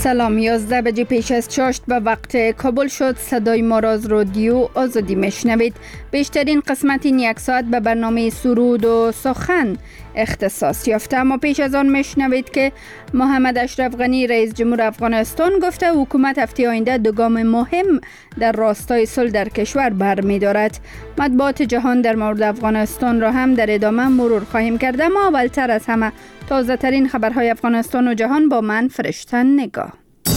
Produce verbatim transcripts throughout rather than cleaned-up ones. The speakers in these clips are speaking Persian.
سلام. یازده بجه پیش از چاشت به وقت کابل شد. صدای ما را از رادیو آزادی میشنوید. بیشترین قسمت این یک ساعت به برنامه سرود و سخن اختصاص یافته، اما پیش از آن میشنوید که محمد اشرف غنی رئیس جمهور افغانستان گفته حکومت هفته آینده دو گام مهم در راستای صلح در کشور برمی‌دارد. مطبوعات جهان در مورد افغانستان را هم در ادامه مرور خواهیم کرد، اما اولتر از همه تازه ترین خبرهای افغانستان و جهان با من فرشته نگاه.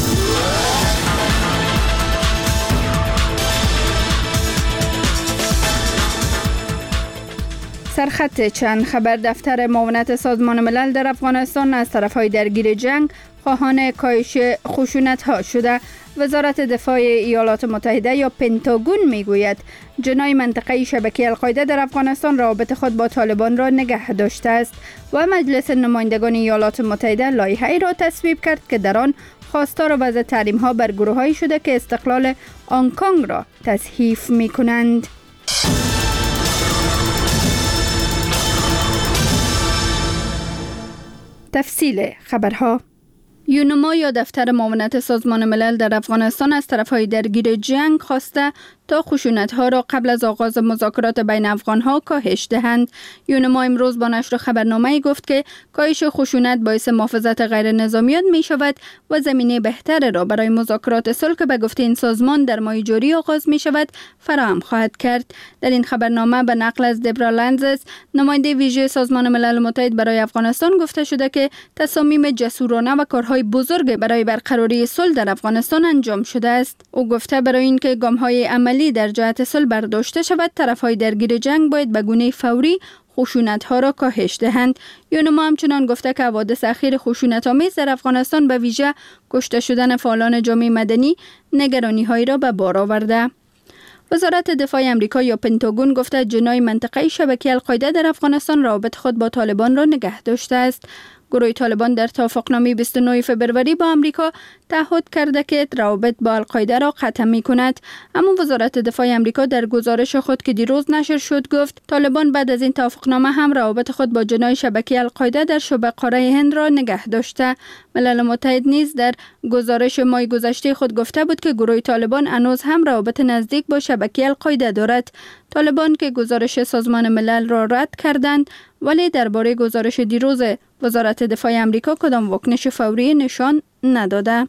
سرخط چند خبر. دفتر معاونت سازمان ملل در افغانستان از طرفهای درگیر جنگ خواهان کاهش خشونت ها شده. وزارت دفاع ایالات متحده یا پنتاگون میگوید جناح منطقه‌ای شبکه القاعده در افغانستان روابط خود با طالبان را نگه داشته است و مجلس نمایندگان ایالات متحده لایحه‌ای را تصویب کرد که در آن خواستار وضع تحریم‌ها بر گروه‌هایی شده که استقلال هنگ کنگ را تضعیف می‌کنند. تفصیل خبرها. یونما یا دفتر معاونت سازمان ملل در افغانستان از طرفهای درگیر جنگ خواسته تا خشونت‌ها را قبل از آغاز مذاکرات بین افغان‌ها کاهش دهند. یونما امروز با نشر خبرنامه‌ای گفت که کاهش خشونت باعث محافظت غیر نظامیان می‌شود و زمینه بهتر را برای مذاکرات صلح که به گفته این سازمان در ماه جاری آغاز می‌شود فراهم خواهد کرد. در این خبرنامه به نقل از دبرا لنزز، نماینده ویژه سازمان ملل متحد برای افغانستان، گفته شده که تصامیم جسورانه و کارهای بزرگ برای برقراری صلح در افغانستان انجام شده است. او گفته برای اینکه گام‌های عملی در جهت صلح برداشته شود، طرف‌های درگیر جنگ باید به گونه فوری خشونت‌ها را کاهش دهند. یونما همچنان گفته که حوادث اخیر خشونت‌آمیز در افغانستان به ویژه کشته شدن فعالان جامعه مدنی نگرانی‌هایی را به بار آورده. وزارت دفاع آمریکا یا پنتاگون گفته جناح منطقه‌ای شبکه القاعده در افغانستان روابط خود با طالبان را نگه داشته است. گروه طالبان در توافقنامه بیست و نه فبروری با آمریکا تعهد کرده که روابط با القاعده را قطع می کند، اما وزارت دفاع آمریکا در گزارش خود که دیروز نشر شد گفت طالبان بعد از این توافقنامه هم روابط خود با جناح شبکه القاعده در شبه قاره هند را نگه داشته. ملل متحد نیز در گزارش ماه گذشته خود گفته بود که گروه طالبان هنوز هم روابط نزدیک با شبکه القاعده دارد. طالبان که گزارش سازمان ملل را رد کردند، ولی درباره گزارش دیروز وزارت دفاع آمریکا کدام واکنش فوری نشان نداده.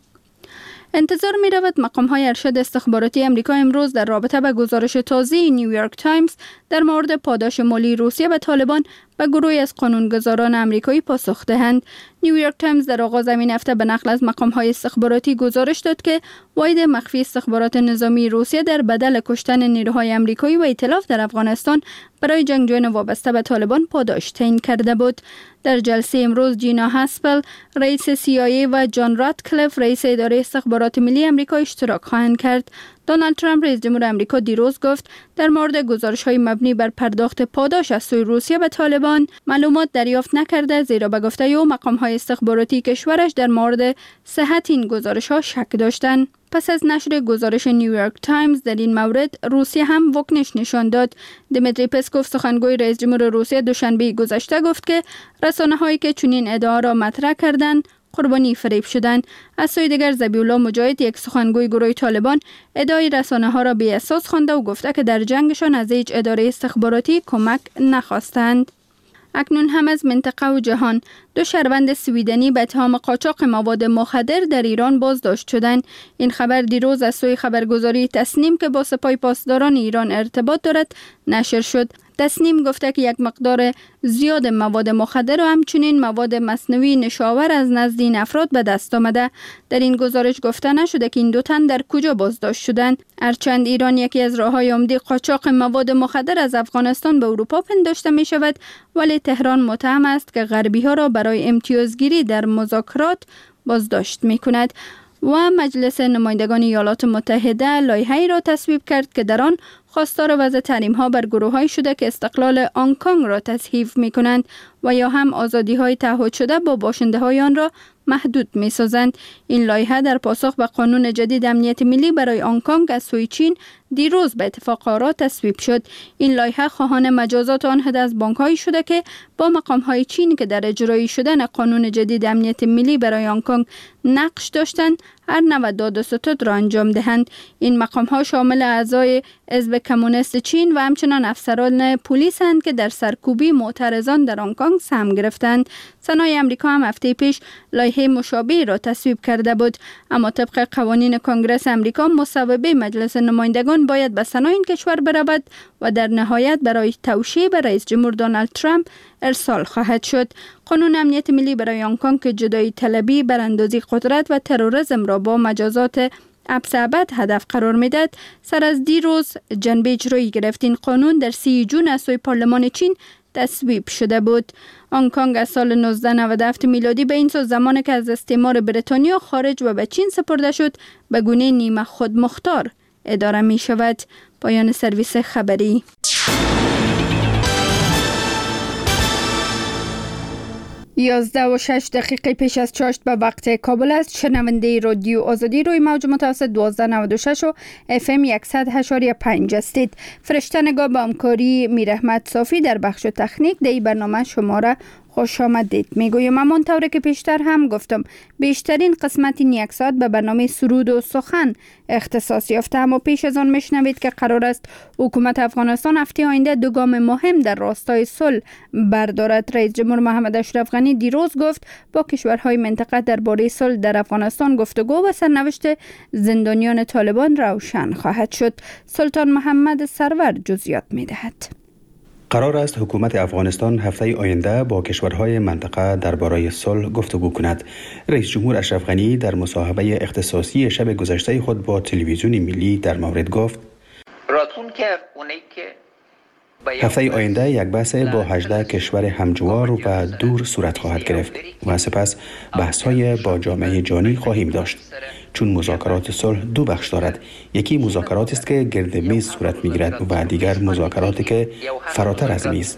انتظار می رود مقام های ارشد استخباراتی آمریکا امروز در رابطه با گزارش تازه نیویورک تایمز در مورد پاداش مالی روسیه به طالبان و گروهی از قانونگذاران آمریکایی پاسخ دهند. نیویورک تایمز در آغاز این هفته به نقل از مقام های استخباراتی گزارش داد که واحد مخفی استخبارات نظامی روسیه در بدل کشتن نیروهای آمریکایی و ائتلاف در افغانستان برای جنگجویان وابسته به طالبان پاداش تعیین کرده بود. در جلسه امروز جینا هاسپل رئیس سی آی ای و جان راتکلیف رئیس اداره استخبارات ملی آمریکا اشتراک خواهند کرد. دونالد ترامپ رئیس جمهور آمریکا دیروز گفت در مورد گزارش‌های مبنی بر پرداخت پاداش از سوی روسیه به طالبان معلومات دریافت نکرده، زیرا به گفته او مقام‌های استخباراتی کشورش در مورد صحت این گزارش‌ها شک داشتند. پس از نشر گزارش نیویورک تایمز در این مورد، روسیه هم واکنش نشان داد. دمیتری پسکوف سخنگوی رئیس جمهور روسیه دوشنبه گذشته گفت که رسانه‌هایی که چنین ادعا را مطرح کردند قربانی فریب شدند. از سوی دیگر ذبیح‌الله مجاهد، یک سخنگوی گروه طالبان، ادعای رسانه‌ها را بی اساس خوانده و گفته که در جنگشان از هیچ اداره استخباراتی کمک نخواستند. اکنون هم از منطقه و جهان دو شهروند سویدنی به اتهام قاچاق مواد مخدر در ایران بازداشت شدند. این خبر دیروز از سوی خبرگزاری تسنیم که با سپاه پاسداران ایران ارتباط دارد نشر شد. تسنیم گفته که یک مقدار زیاد مواد مخدر و همچنین مواد مصنوعی نشاور از نزد این افراد به دست آمده. در این گزارش گفته نشده که این دو تن در کجا بازداشت شدند. هرچند ایران یکی از راه‌های عمده قاچاق مواد مخدر از افغانستان به اروپا پنداشته می شود، ولی تهران متهم است که غربی‌ها را برای امتیازگیری در مذاکرات بازداشت می کند. و مجلس نمایندگان ایالات متحده لایحه‌ای را تصویب کرد که در آن خواستار وضع تحریم‌ها بر گروه‌های شده که استقلال هنگ کنگ را تضعیف می‌کنند و یا هم آزادی‌های تعهد شده با باشنده‌های آن را محدود می‌سازند. این لایحه در پاسخ به قانون جدید امنیت ملی برای هنگ کنگ از سوی چین دیروز به اتفاق آرا تصویب شد. این لایحه خواهان مجازات آن حد از بانک‌هایی شده که با مقام‌های چین که در اجرایی شدن قانون جدید امنیت ملی برای هنگ کنگ نقش داشتند هر نوع داد و ستد را انجام دهند. این مقام‌ها شامل اعضای حزب کمونیست چین و همچنان افسران پلیس اند که در سرکوبی معترضان در هنگ کنگ سهم گرفتند. سنای امریکا هم هفته پیش لایحه مشابه را تصویب کرده بود، اما طبق قوانین کنگره امریکا مصوبه مجلس نمایندگان باید به سنای این کشور برود و در نهایت برای توشیح به رئیس جمهور دونالد ترامپ ارسال خواهد شد. قانون امنیت ملی برای هنگ کنگ که جدایی طلبی، براندازی قدرت و تروریسم را با مجازات ابد ابد هدف قرار میداد، سر از دیروز جنبه اجرایی گرفت. این قانون در سی جون از سوی پارلمان چین تصویب شده بود. هنگ کنگ از سال نوزده نود و هفت میلادی به این سو زمانی که از استعمار بریتانیا خارج و به چین سپرده شد به گونه نیمه خود مختار اداره می شود. پایان سرویس خبری. یازده و شش دقیقه پیش از چاشت به وقت کابل است. شنونده رادیو آزادی روی موج متوسط دوازده نود و شش و اف ام صد و هشت و پنج هستید. فرشته نگاه به همکاری میرحمت صافی در بخش تکنیک در این برنامه شما را خوش آمدید میگویم. امان طوری که پیشتر هم گفتم بیشترین قسمت این یک ساعت به برنامه سرود و سخن اختصاص یافته، اما پیش از آن میشنوید که قرار است حکومت افغانستان هفته آینده دو گام مهم در راستای صلح بردارد. رئیس جمهور محمد اشرف غنی دیروز گفت با کشورهای منطقه درباره صلح در افغانستان گفتگو و سرنوشت زندانیان طالبان روشن خواهد شد. سلطان محمد سرور جزئیات میدهد. قرار است حکومت افغانستان هفته آینده با کشورهای منطقه درباره صلح گفتگو کند. رئیس جمهور اشرف غنی در مصاحبه اختصاصی شب گذشته خود با تلویزیون ملی در مورد گفت هفته آینده یک بحث با هجده کشور همجوار و دور صورت خواهد گرفت و سپس بحث‌های با جامعه جهانی خواهیم داشت. چون مذاکرات صلح دو بخش دارد، یکی مذاکراتی است که گرد میز صورت می‌گیرد و دیگر مذاکراتی که فراتر از میز.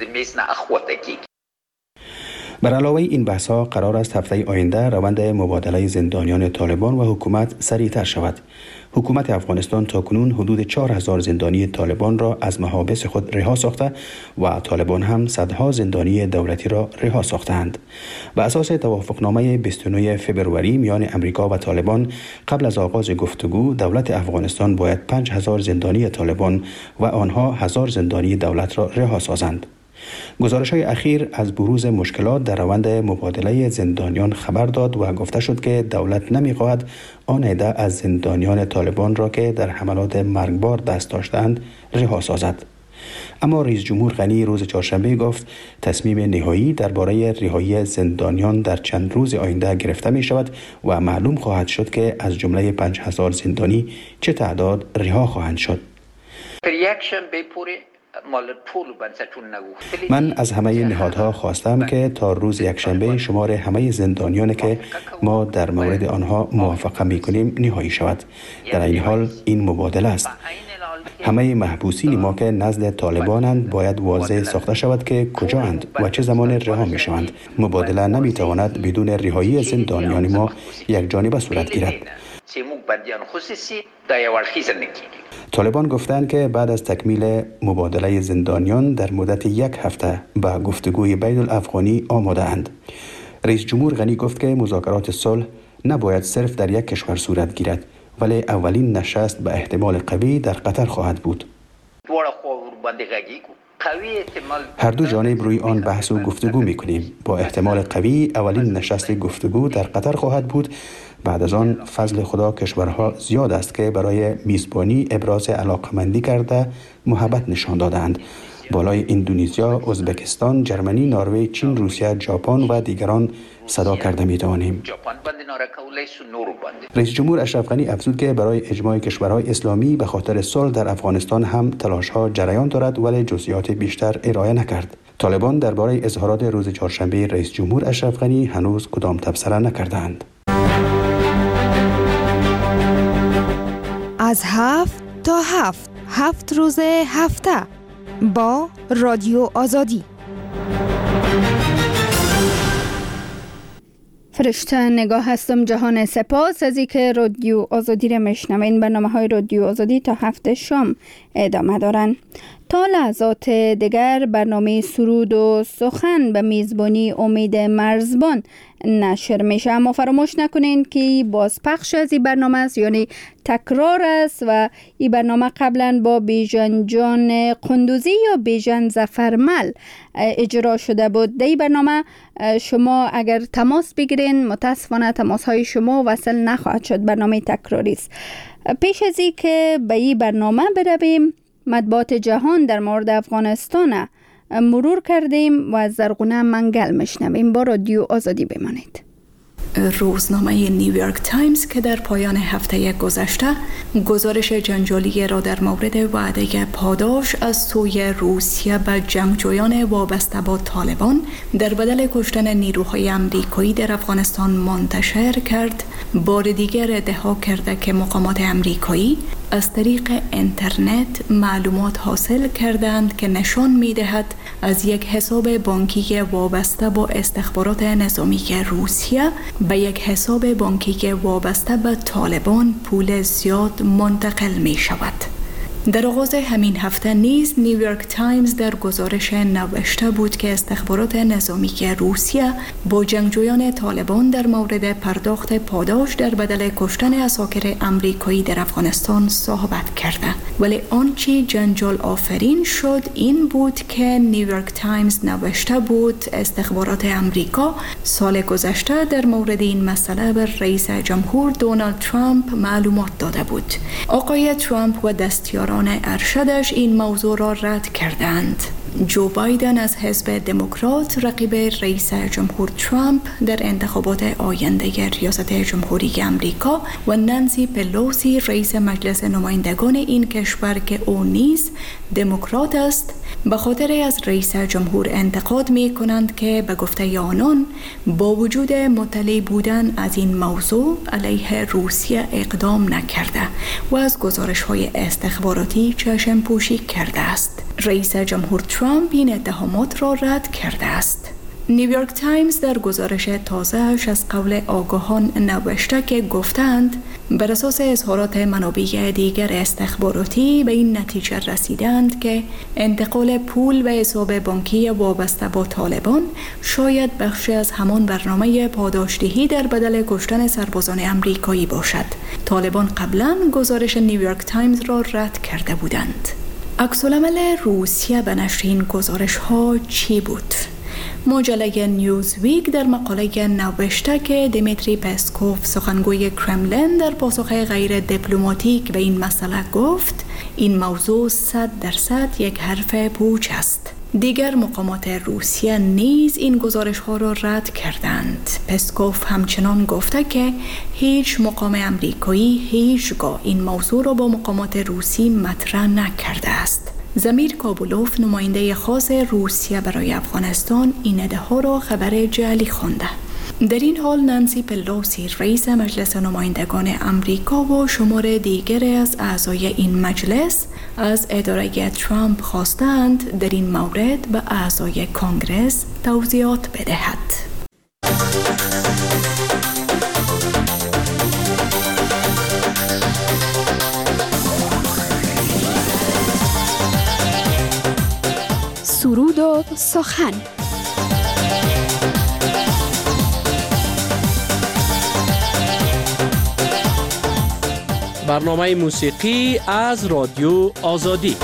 بر علاوه این بحث‌ها قرار است هفته آینده روند مبادله زندانیان طالبان و حکومت سریعتر شود. حکومت افغانستان تاکنون حدود چهار هزار زندانی طالبان را از محابس خود رها ساخته و طالبان هم صدها زندانی دولتی را رها ساختند. بر اساس توافقنامه بیست و نه فوریه میان امریکا و طالبان قبل از آغاز گفتگو دولت افغانستان باید پنج هزار زندانی طالبان و آنها هزار زندانی دولت را رها سازند. گزارش‌های اخیر از بروز مشکلات در روند مبادله زندانیان خبر داد و گفته شد که دولت نمی‌خواهد آن عده از زندانیان طالبان را که در حملات مرگبار دست داشتند رها سازد. اما رئیس جمهور غنی روز چهارشنبه گفت تصمیم نهایی درباره رهایی زندانیان در چند روز آینده گرفته می شود و معلوم خواهد شد که از جمله پنج هزار زندانی چه تعداد رها خواهند شد. من از همه نهادها خواستم که تا روز یکشنبه شمار همه زندانیانی که ما در مورد آنها موافقه می‌کنیم نهایی شود. در این حال این مبادله است. همه محبوسین ما که نزد طالبانند باید واضح ساخته شود که کجااند و چه زمان رها می‌شوند. مبادله نمی‌تواند بدون رهایی زندانیان ما یک جانبه صورت گیرد. طالبان گفتند که بعد از تکمیل مبادله زندانیان در مدت یک هفته به گفتگوی بین الافغانی آماده اند. رئیس جمهور غنی گفت که مذاکرات صلح نباید صرف در یک کشور صورت گیرد، ولی اولین نشست به احتمال قوی در قطر خواهد بود. هر دو جانب روی آن بحث و گفتگو می‌کنیم. با احتمال قوی اولین نشست گفتگو در قطر خواهد بود. بعد از آن فضل خدا کشورها زیاد است که برای میزبانی ابراز علاقمندی کرده محبت نشان دادند. بالای اندونزیا، ازبکستان، جرمنی، نروژ، چین، روسیه، ژاپن و دیگران صدا کرده می‌توانیم. رئیس جمهور اشرف غنی افزود که برای اجماع کشورهای اسلامی به خاطر صلح در افغانستان هم تلاش‌ها جریان دارد ولی جزئیات بیشتر ارائه نکرد. طالبان درباره اظهارات روز چهارشنبه رئیس جمهور اشرف غنی هنوز کدام تبصره نکردند. از هفت تا هفت هفت روز هفته با رادیو آزادی. فرشته نگاه هستم جهان سپاس از اینکه رادیو آزادی را میشنوین. برنامه های رادیو آزادی تا هفته شام ادامه دارن. تا لحظات دیگر برنامه سرود و سخن به میزبانی امید مرزبان نشر میشه، اما فراموش نکنین که بازپخش از این برنامه است، یعنی تکرار است و این برنامه قبلا با بیژن جان قندوزی یا بیژن ظفرمل اجرا شده بود. در این برنامه شما اگر تماس بگیرین متاسفانه تماس های شما وصل نخواهد شد، برنامه تکراری است. پیش از این که به این برنامه برویم مطبوعات جهان در مورد افغانستان مرور کردیم و از زرغونه منگل میشنویم. با رادیو آزادی بمانید. روزنامه نیویورک تایمز که در پایان هفته گذشته گزارش جنجالی را در مورد وعده پاداش از سوی روسیه به جنگجویان وابسته با طالبان در بدل کشتن نیروهای امریکایی در افغانستان منتشر کرد، بار دیگر ادعا کرده که مقامات امریکایی از طریق اینترنت معلومات حاصل کردند که نشان می‌دهد از یک حساب بانکی وابسته با استخبارات نظامی روسیه به یک حساب بانکی وابسته به طالبان پول زیاد منتقل می شود. در آغاز همین هفته نیز نیویورک تایمز در گزارش نوشته بود که استخبارات نظامی روسیه با جنگجویان طالبان در مورد پرداخت پاداش در بدل کشتن عساکر امریکایی در افغانستان صحبت کرده، ولی آنچه جنجال آفرین شد این بود که نیویورک تایمز نوشته بود استخبارات امریکا سال گذشته در مورد این مسئله به رئیس جمهور دونالد ترامپ معلومات داده بود. آقای ترامپ و دستیاران ارشدش این موضوع را رد کردند. جو بایدن از حزب دموکرات رقیب رئیس جمهور ترامپ در انتخابات آینده ریاست جمهوری آمریکا و نانسی پلوسی رئیس مجلس نمایندگان این کشور که او نیز دموکرات است به خاطر از رئیس جمهور انتقاد می کنند که به گفته آنان با وجود مطلع بودن از این موضوع علیه روسیه اقدام نکرده و از گزارش های استخباراتی چشم پوشی کرده است. رئیس جمهور ترامپ این اتهامات را رد کرده است. نیویورک تایمز در گزارش تازه‌اش از قول آگاهان نوشته که گفتند بر اساس اظهارات منابع دیگر استخباراتی به این نتیجه رسیدند که انتقال پول به حساب بانکی وابسته با طالبان شاید بخشی از همان برنامه پاداشدهی در بدل کشتن سربازان امریکایی باشد. طالبان قبلا گزارش نیویورک تایمز را رد کرده بودند. عکس‌العمل روسیه به نشر این گزارش ها چی بود؟ مجله نیوزویک در مقاله نوشته که دیمیتری پسکوف سخنگوی کرملین در پاسخ غیر دیپلماتیک به این مسئله گفت این موضوع صد درصد یک حرف پوچ است. دیگر مقامات روسیه نیز این گزارش ها را رد کردند. پسکوف همچنان گفته که هیچ مقام امریکایی هیچگاه این موضوع را با مقامات روسی مطرح نکرده است. زمیر کابولوف نماینده خاص روسیه برای افغانستان این ادعا را خبر جعلی خوانده. در این حال نانسی پلوسی رئیس مجلس نمایندگان امریکا و شمار دیگر از اعضای این مجلس از اداره ترامپ خواستند در این مورد به اعضای کنگرس توضیحات بدهد. سرود و سخن. برنامه موسیقی از رادیو آزادی.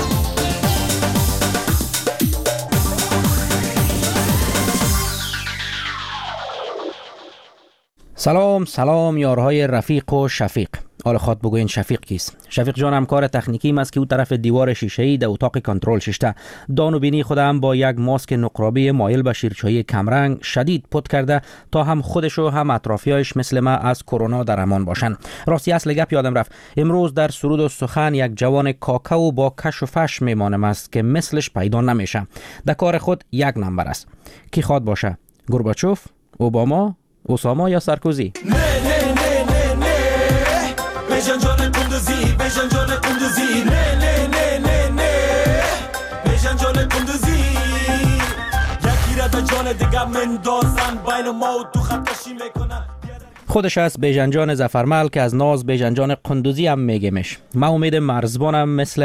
سلام سلام یارهای رفیق و شفیق. حال خود بگوین شفیق کیست؟ شفیق جان همکار تکنیکی است که او طرف دیوار شیشه‌ای در اتاق کنترل ششته. دان و بینی خودم با یک ماسک نقرابی مایل به شیرچایی کمرنگ شدید پد کرده تا هم خودش و هم اطرافیایش مثل ما از کرونا در امان باشن. راستی اصل گپ یادم رفت. امروز در سرود و سخن یک جوان کاکاو با کش و فش میمانم است که مثلش پیدا نمیشه. در کار خود یک نمبر است. کی خواد باشه؟ گورباچوف، اوباما، اوساما یا سارکوزی؟ نه نه نه نه نه بیژن جان قندوزی بیژن جان قندوزی نه نه نه دیگه مندازن بین ما و تو خط کشی میکنن. خودش است بیژن جان ظفرمل که از ناز بیژن جان قندوزی هم میگیمش. ما امید مرزبانم مثل